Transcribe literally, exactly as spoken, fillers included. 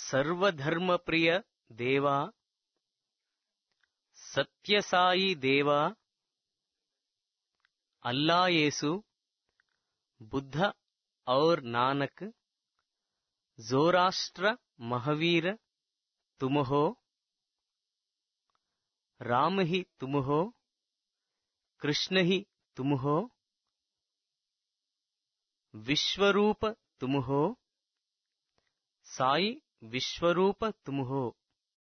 సర్వధర్మ ప్రియ దేవా, సత్యసాయి దేవా, అల్లా యేసు, బుద్ధ और नानक, जोराष्ट्र महावीर तुम हो, राम ही तुम हो, कृष्ण ही तुम हो, विश्वरूप तुम हो, साई विश्वरूप तुम हो.